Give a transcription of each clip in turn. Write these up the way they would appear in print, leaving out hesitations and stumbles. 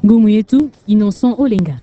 Ngumu yetu Innocent Olenga.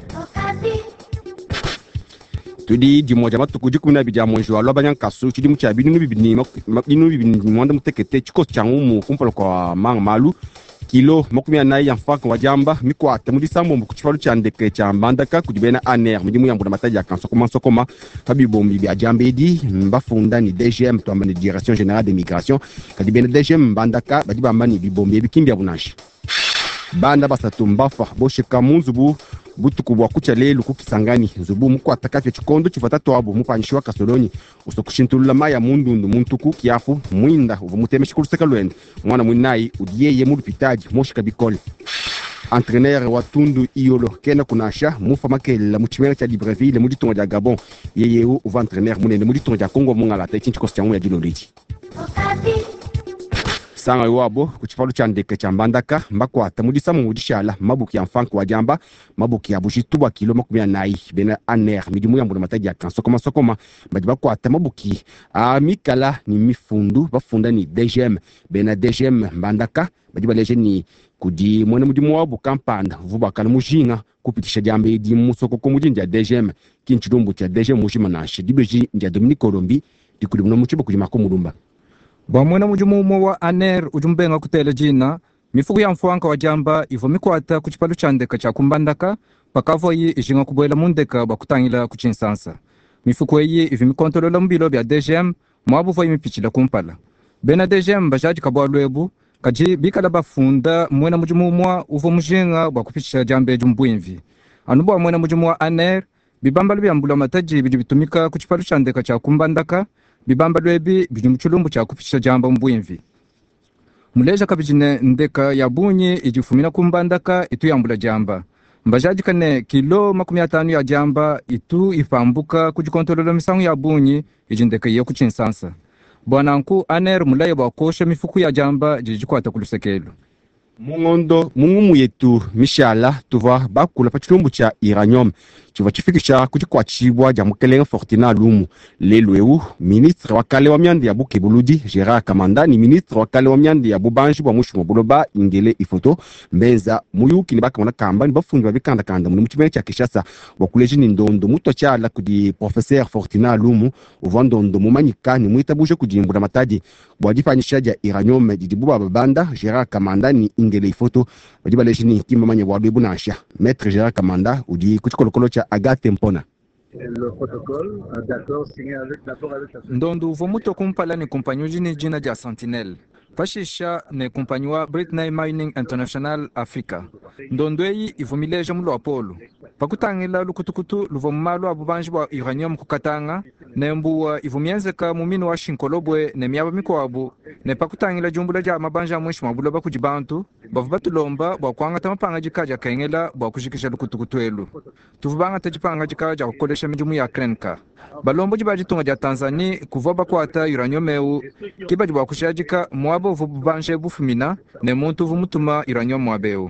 Tudi di moja matukuji kumina bija monjo alo banya kasu chidi mucha binu bibini mwanda mutekete chiko changu mu kumpalo kwa mang malu kilo mokumia nai yamfa kwa jamba mikwata mudi sambo mkuchifalu chandeke chambandaka kujibena aner mudimu yambu na mataja kanso koma fabi bombi bia jambedi mbafunda ni DGM tuamba ni Direction Générale des Migrations kadibena DGM mbandaka badiba mbani bibombi bikimbia bunashi banda basatu mbafa bosheka munzubu butuku bwa kuchale lukukisangani zubu mukwata kafya chikondo chifata twabo mupanshwa kasoloni usokushintulula maya mundundu muntuku kiafu mwinda uvumutemesha kuluseka lwende mwana mwinai udiyeye mulupitaji moshika bikole entraîneur wa tundu iolo kena kunasha mufa makela muchimera cha Libreville muditonga ja Gabon yeye uva entraîneur munene muditonga ja Congo mungala ta chinchiko changu ya diloliji sanga wabo kuchifalu chandeke chambandaka mbakwata mudisa mudishala mabuki ya mfanku wa jamba mabuki ya bushituba kilo makumia nai bena aner midimu yambu na mataji ya kansokoma sokoma bakwata mabuki mikala ni mifundu bafunda ni DGM bena DGM mbandaka badiba leje ni kudi mwene mudimu wabu kampanda vuba kana mujinga kupitisha jambe idi musoko kumujinja DGM kinchidumbu cha DGM mushima nashi dibeji nja Dominique Olombi dikudi muna muchiba kujima kumulumba bamwena mujumumo wa aner ujumbenga kutela jina mifuku ya mfuanka wa jamba ivo mikwata kuchipalu chandeka cha kumbandaka pakavo yi ijinga kuboela mundeka bakutangila kuchinsansa mifuku yi ivi mikontolola mbilo bya DGM mwabu vo imipichila kumpala bena DGM bajaji kabwa lwebu kaji bikala bafunda mwena mujumumo uvo mujinga bakupichila jambe jumbwinvi anubo mwena mujumu wa aner bibamba bya mbula mataji bitumika kuchipalu chandeka cha kumbandaka bibamba lwebi bili muchulumbu cha kupisha jamba mbwinvi muleja kabijine ndeka ya bunyi ijifumina kumbandaka itu yambula jamba mbajaji kane kilo 50 ya jamba itu ifambuka kujikontolola misangu ya bunyi ijindeka iyo kuchinsansa bwananku aner mulaye bakosha mifuku ya jamba jijikwata kulusekelo mungumu yetu mishala tuva bakula pachilumbu cha Iranium chiva chifikisha kuchikwachibwa ja mukelenga Fortina Lumu lelweu ministre wa kale wa myandi ya Bukebuludi Gérard Kamanda ni ministre wa kale wa myandi ya Bubanji bwa mushumo buloba ingele ifoto mbenza muyuki ni bakamana kamba ni bafundi babikanda kanda mu muchimene cha Kishasa bakuleji ni ndondo muto chala kudi professeur Fortina Lumu uvandondo mumanyikani muitabuje kujimbura mataji bwajifanyisha ja Iranium didibuba babanda Gérard Kamanda ni ingele ifoto badiba lejini kimamanya bwadwebu nasha maître Gérard Kamanda udi kuchikolokolo cha Agathe Mpona. Le protocole, d'accord, signé avec l'accord avec la ndondo vomuto kumpala ni kompanyuji ni jina ja Sentinel fashisha ne kompanywa Britney Mining International Africa ndondweyi ivumileje mulo Apollo pakutangila lukutukutu luvomalo abubanji bwa Uranium kukatanga nembuwa ivumienzeka mumino wa Shinkolobwe ne myaba mikwabu ne pakutangila jumbula ja mabanja mwishi mabuloba kujibantu bavubatulomba bwa kwanga tamapanga jikaja kengela bwa kushikisha lukutukutu elu tuvubanga tajipanga jikaja kukolesha mijumu ya Krenka balombo jibaji tunga ja Tanzania kuvoba kwata Uranium eu kibaji bwa kushajika mwabo vubanje bufumina ne muntu vumutuma Uranium mwabeu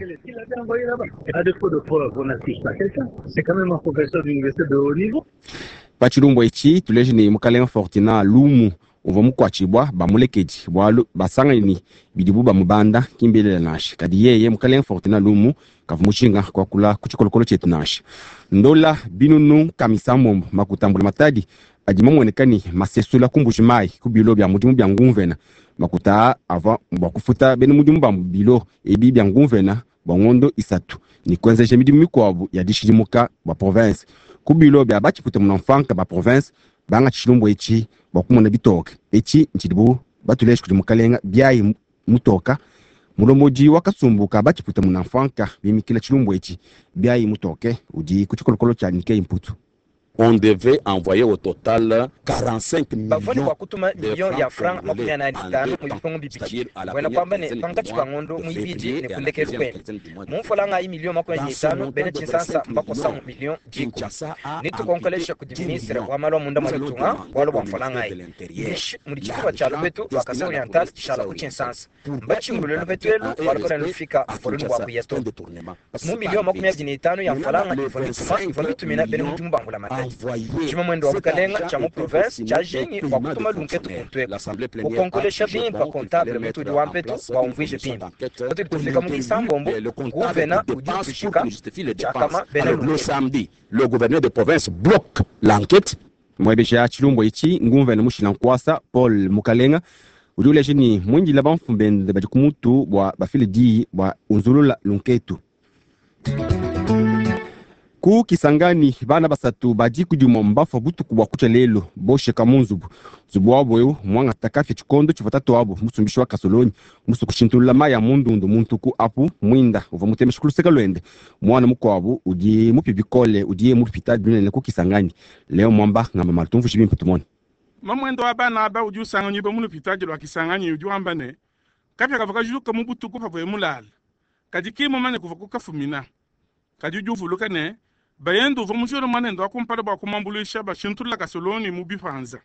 à défaut de preuves, on n'affiche pas quelqu'un. C'est quand même un professeur d'université de haut niveau. Pachilumbo ichi tuleje ni mukalenga Fortina Lumu uva mukwachibwa bamulekeji bwalu basanga ni bidibu bamubanda kimbele nashi kadi yeye mukalenga Fortina Lumu kavumuchinga kwa kula kuchikolokolo chetu nashi ndola binunu kamisamo makutambula matadi ajimamwonekani masesula kumbushimai kubilo bya mudimu bya ngumvena makuta ava mbakufuta bene mudimu bya bilo ebi bya ngumvena bangondo isatu ni kwenzeje midimu mikwabu ya dishilimuka ba province kubilo bya bachiputa munamfanka ba province banga chilumbo echi bakumona bitoka echi nchidibu batulesh kuli mukalenga byayi mutoka mulomoji wakasumbuka bachiputa munamfanka bimikila chilumbo echi byayi mutoke uji kuchikolokolo cha nike imputu. On devait envoyer au total 45 millions ya francs makumi na tano mulipongo bipiki wena kwamba ne pangachi pangondo muibiji ne kundeke kwen mumfolanga i million makumi na tano bene chinsansa mbako 100 million jiko nitu konkolesha ku ministre wa malo munda mwatunga walo bamfolanga ai yesh mulichikwa cha lobetu wakasa oriental chala ku chinsansa mbachi ngulelo betwelo walo kona lufika folunu wa kuyesto mu million makumi na tano ya mfolanga ifo bitumina bene mutumba ngula mata chima mwendo wa Mukalenga cha mu province cha jengi wa kutuma lunketu kontwe kukonkolesha bimba comptable metodi wa mpetu wa umvije bimba kote kufika mu kisambombo gouverneur ujikushika chakama le samedi le gouverneur de province bloque l'enquête mwebesha chilumbo ichi ngumve na mushina nkwasa Paul Mukalenga ujule jini mwingi la banfumbende badikumutu bwa bafile di bwa unzulula lunketu ku Kisangani bana basatu baji kujuma mbafa butuku bwa kucha lelo boshe kamunzubu zubu wabo mwanga takafi chikondo chivatatu wabo musumbisho wa Kasoloni musu kushintula maya mundundu muntu apu mwinda uva mutemesha kuluseka lwende mwana muko wabo uji mupi bikole uji mu hospital binene ku Kisangani leo mwamba ngamba maltumfu shibimpu tumone mamwendo abana aba uji usangani ba mu hospital lwa Kisangani uji wambane kapya kavaka juka mu butuku fa mulala kadikimo mane kuva kukafumina kajuju lukane bayendo vomushoro manendo akumpara ba kumambulisha bashintula Kasoloni mu bifanza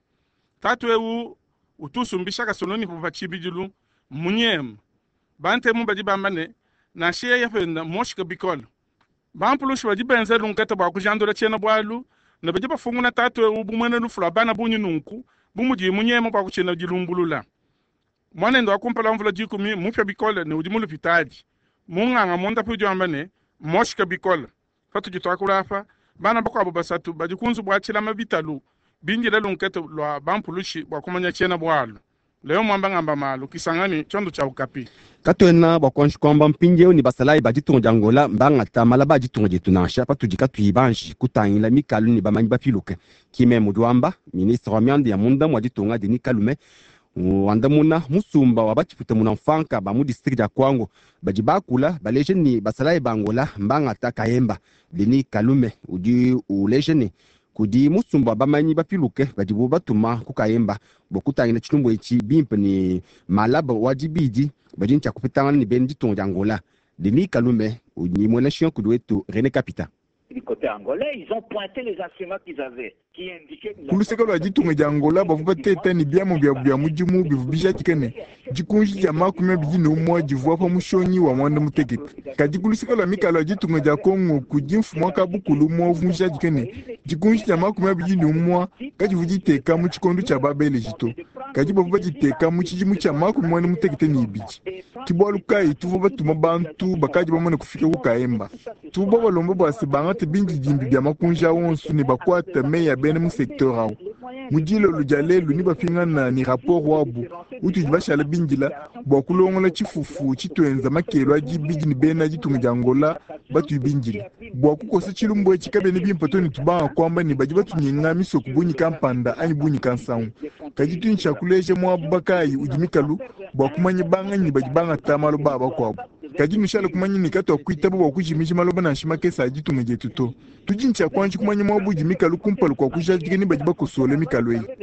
tatwewu utusumbisha Kasoloni kuva chibijilu munyem bante mu baji bambane na shia yafenda moshka bikol bampulushi baji benza lunkata ba kujandura chena bwalu na baji bafunguna tatwewu bumwana lufula bana bunyi nunku bumuji munyem ba kuchena jilumbulula manendo akumpara mvula jikumi mupya bikol ne ujimulu pitaji munganga monda pujo ambane moshka bikol fatu jitwakulafa bana bako abo basatu bajikunzu bwachila mabitalu binjira lunketo lwa bampulushi bwakumanya chena bwalu leo mwamba ngamba malu Kisangani chondo cha ukapi katwena bakwanshi kwamba mpinje ni basalai bajitunga jangola mbanga tamala bajitunga jetunasha patujika tuibanshi kutangila mikalu ni bamanyi bapiluke kime mudwamba ministre wa myandi ya munda mwajitunga Denis Kalume wandamuna musumba wabachiputa muna mfanka ba mu district ya Kwango bajibakula baleje ni basalai bangola mbanga takayemba Denis Kalume uji uleje ni kudi musumba bamanyi bapiluke bajibu batuma kukayemba bokutangina chilumbo ichi bimpe ni malaba wajibiji bajincha kupitanga ni bendi tonja Angola Denis Kalume uji mweleshon kudwetu René Capita. Du côté angolais, ils ont pointé les instruments qu'ils avaient, qui indiquaient que kuluseka lwa jitunga ja Angola bavuba teta ni byamo bya mujimu bivubisha tikene jikunji ja makume bijini umwa jivua pa mushonyi wa mwanda mutekete kaji kuluseka lwa mikalo lwa jitunga ja Kongo kujimfu mwaka bukulu umwa uvunjisha tikene jikunji ja makume bijini umwa kaji vujiteka mu chikondo cha babele jito kaji bavuba jiteka mu chijimu cha makume mwanda mutekete ni ibiji tibwalukai tuvuba tuma bantu bakaji bamone kufika kukayemba tuba balombo basibanga tibinji jimbi bya makunja wonsu ni bakwata meya bene mu secteur awo mujilo lujalelu ni bapingana ni rapport wabu utu jibashala binjila bwakulongola chifufu chitwenza makelo ajibiji ni bena jitunga ja Angola batu binjila bwakukosa chilumbo chikabe ni bimpato ni tubanga kwamba ni baji batu nyinga miso kubunyi kampanda ani bunyi kansawu kajitu nchakuleje mwa bakai ujimikalu bwakumanye banga ni baji banga tamalo baba kwabo kaji mishala kumanye ni kato kuitabo bwakujimisha maloba na shima kesa jitunga jetuto tujincha kwanchi kumanye mwa buji mikalu kumpalu kwa kujaji ni baji bakosole mikalu yi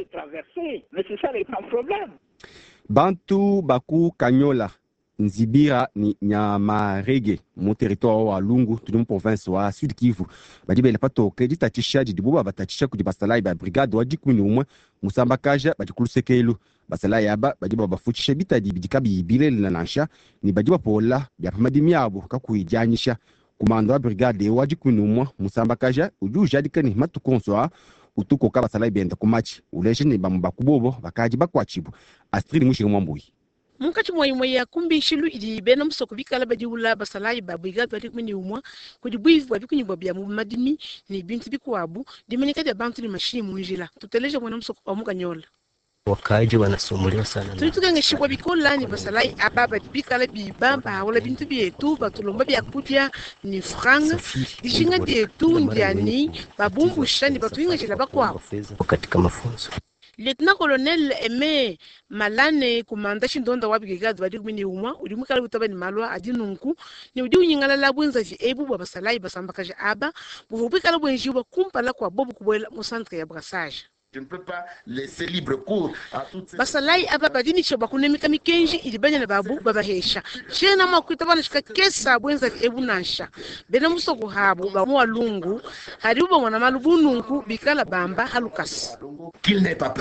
bantu baku Kanyola Nzibira ni Nyamarege mu territoire wa Lungu tulimu province wa Sud Kivu bajibele patoke ditachisha dibuba batachisha kudi basalai ba brigade wa jikuni umwe musamba kaja bajikulusekelu basalai aba bajiba bafuchisha bitadi bidikabi bile lanansha ni bajiba pola bya pamadimi yabo kakuijanyisha kumando wa brigade wa jikuni umwe musamba kaja ujuja dikani matukonswa utuko ka basalai benda kumachi uleje ni bamubakubobo bakaji bakwachibu Astrid Mushiro Mwambui munkati moyi ya kumbi shilu idi bena musoko bikala badiula basalai ba brigade bati kumini umwa kudi bwivu abikunyi bobya mu madini ni bintu bikwabu dimenika ya bantu ni mashini munjila tuteleje mwana musoko wa Mukanyola wakaje wanasumuliwa sana tulitukange shikwa bikola ni basalai ababa bikala bibamba wala bintu byetu batulomba byakutya ni franga dishinga byetu ndiani babumbusha ni batuinga jela bakwabo katika mafunzo. Lieutenant Colonel Aimé Malane kumanda shindonda wa brigade badi kumini umwa ulimukala kutaba ni malwa adinunku ni udi unyingala la bwenza ji ebu bwa basalai basambakaje aba buvubikala bwenji bwa kumpala kwa bobu kubwela mu centre ya brassage. Je ne peux pas laisser libre cours à toutes ces basalai aba badini choba kunemika mikenji ilibanya na babu babahesha chena makwitaba shika kesa bwenza ebu nansha bena musoko habo ba mu Lungu hari uba mwana malubu nunku bikala bamba halukas qu'il n'est pas peur.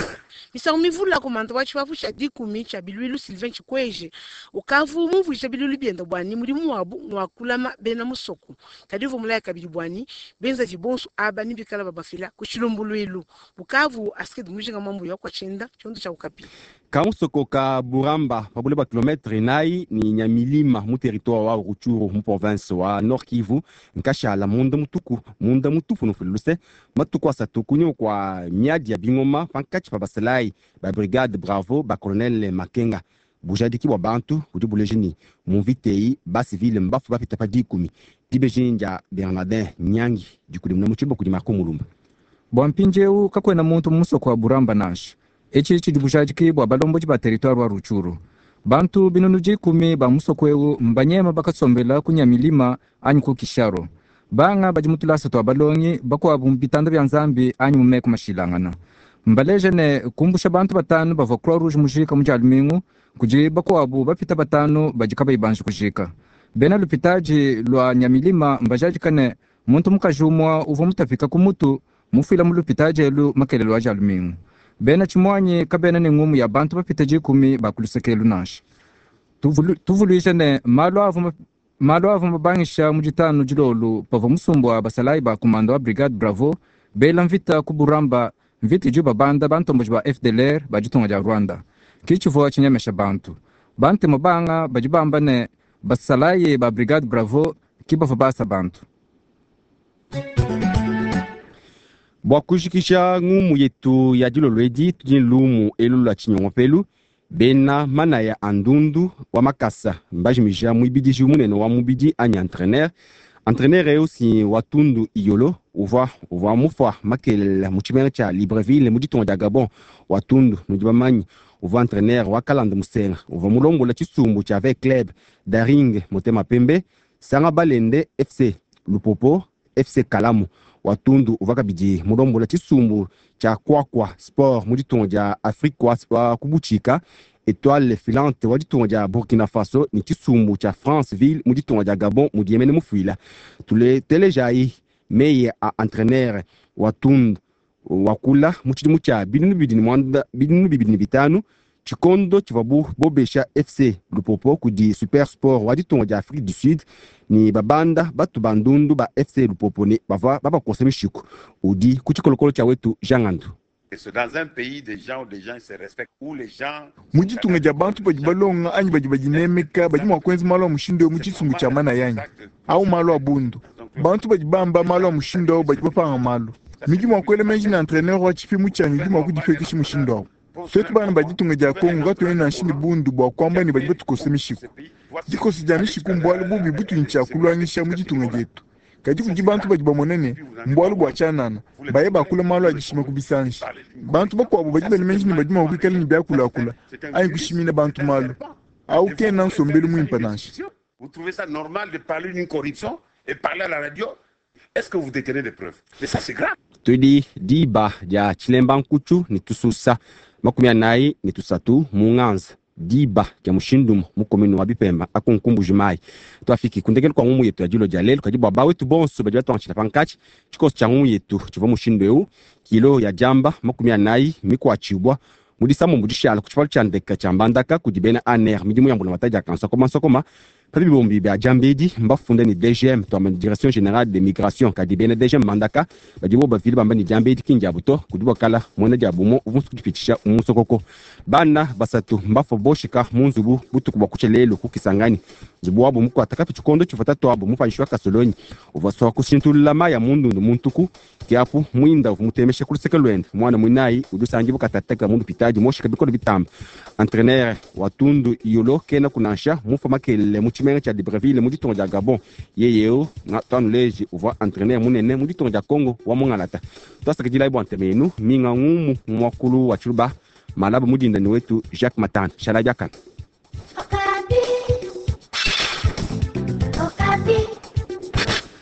Misa umivula komanda wachi wavu cha dikumi cha Bilwilu Sylvain Chikweje. Ukavu muvu cha Bilwilu bienda bwani mulimu wabu mwakulama bena musoko. Kadivu mulaya kabili bwani benza vibonsu aba nibikala babafila kuchilumbulwilu. Ukavu askedi mujinga mambu ya kwa chenda chondo cha ukapi. Kamusoko ka Buramba pabule ba kilometre nai ni Nyamilima mu territoire wa Ruchuru mu province wa Nord Kivu nkashala munda mutupu no fuluse matuko asatuku nyo kwa miadi ya bingoma pankati pa basalai ba brigade Bravo ba colonel Makenga bujadiki wa bantu bujubulejini muvitei ba civil mbafu bapita pa dikumi dibejinja Bernardin Nyangi dikulimna muchimbo kudimako mulumba bwampinjeu kakwena muntu musoko wa Buramba nash echi chidibujadiki bwa balombo ba territoire wa Ruchuru bantu binunu jikumi ba musokweu mbanyema bakasombela kunyamilima anyuko kisharo banga bajimutulasa twa balongi bakwa bumbitanda bya nzambi anyu meko mashilangana mbaleje ne kumbusha bantu batanu bava Croix Rouge mujika mujalmingu kuji bakwa bu bapita batanu bajikaba ibanju kujika bena lupitaji lwa nyamilima mbajaji kane muntu mukajumwa uvo mutafika kumutu mufila mulupitaji lu makelelo wa jalmingu bena chimwanyi kabena ni ngumu ya bantu bapita jikumi bakulusekelu nash tuvuluisha ne malo avu mabangisha mujitanu jilolu pava musumbwa basalai ba komando wa brigade Bravo bela mvita kuburamba mvita juba banda bantomboji ba FDLR bajitonga ja Rwanda kichivo chinyamesha bantu bante mabanga bajibamba ne basalai ba brigade Bravo kibava basa bantu bwa kujikisha ngumu yetu ya dilolwedi tujini lumu elulu la chinyongo pelu bena mana ya andundu wa makasa mbajimija muibidi jumunene wa mubidi anya entraîneur aussi watundu iyolo uva mufa makel muchimene cha Libreville muditonga da Gabon watundu nudibamanyi uva entraîneur wa Kalanda Musenga uva mulongo la chisumbu cha avec club Daring Motema Pembe Sanga Balende FC Lupopo FC Kalamu watundu uvaka bidi mulombo la chisumbu cha Kwakwa Sport muditonga ja Afrique wa kubuchika Étoile filante waditonga ja Burkina Faso ni chisumbu cha Franceville muditonga ja Gabon mudiemene mufuila tule telejai meye a entraîneur watundu wakula muchidi mucha bidinu bidini bitanu chikondo chivabu bobesha FC Lupopo kudi Super Sport waditonga ja Afrique du Sud ni babanda batu bandundu ba FC Lupopo ni baba konsemi shiku udi kuchikolokolo cha wetu jangandu. C'est dans un pays des gens où les gens se respectent, où les gens mujitunga ja bantu bajibalonga anyi bajinemeka bajimwa kwenzi malo mushindo muchisungu cha mana yanyi au malo abundu bantu bajibamba malo mushindo bajibapanga malo mijimwa kwele menji na entraîneur wa chifi muchanyi jimwa kudifekishi mushindo setu bana bajitunga ja Kongo gato ina nshini bundu bwa kwamba ni bajibatu kosemishiku diko sijamishiku mbwalu bubi butu ncha kulwangisha mujitunga jetu kadi kujibantu bajibamonene mbwalu bwa chanana baye bakula malo ajishima kubisanshi bantu bakwabo bajiba ni menji ni bajima ubikali ni byakula ayi kushimina bantu malo au kena nsombelu muimpananshi. Vous trouvez ça normal de parler d'une corruption et parler à la radio? Est-ce que vous détenez des preuves? Mais ça c'est grave. Tudi diba ja chilemba nkuchu ni tususa makumia nai ni tusatu munganza diba ya mushindumu mukomino wa Bipemba akunkumbu jumai twafiki kundekele kwa ngumu yetu ya jilo jalelo kajibu bawe tu bonso bajwa twanchila pankachi chikosi cha ngumu yetu chiva mushindweu kilo ya jamba makumia nai mikwa chibwa mudisamo mudishala kuchifalu cha ndeka cha mbandaka kudibena aner midimu yambu na wataja kansa koma Pabi bombi bia jambedi mbafunda ni DGM to ma direction générale des migrations kadibena DGM mandaka bajibo ba fili bamba ni jambedi kinjabuto kudibo kala mwana jabumo uvusu kudipitisha umusokoko bana basatu mbafo boshika munzubu butu kubakuche lelo kukisangani jibuwabo muko atakapi chikondo chifatato abo mufanyishwa kasolonyi uvasowa kusintulula maya mundu muntuku kiapu mwinda umutemeshe kuluseka lwenda mwana mwinayi udusangibu katateka mundu pitaji moshika bikolo bitamba entraîneur watundu iyolo kena kunansha mufa makele muchimene cha Libreville muditonga ja Gabon yeyeo tanu leji uva entraîneur munene muditonga ja Congo wa mungalata twasaka jila ibo antemenu minga ngumu mwakulu wa chuba malaba mudinda ni wetu Jacques Matane shala jaka Okapi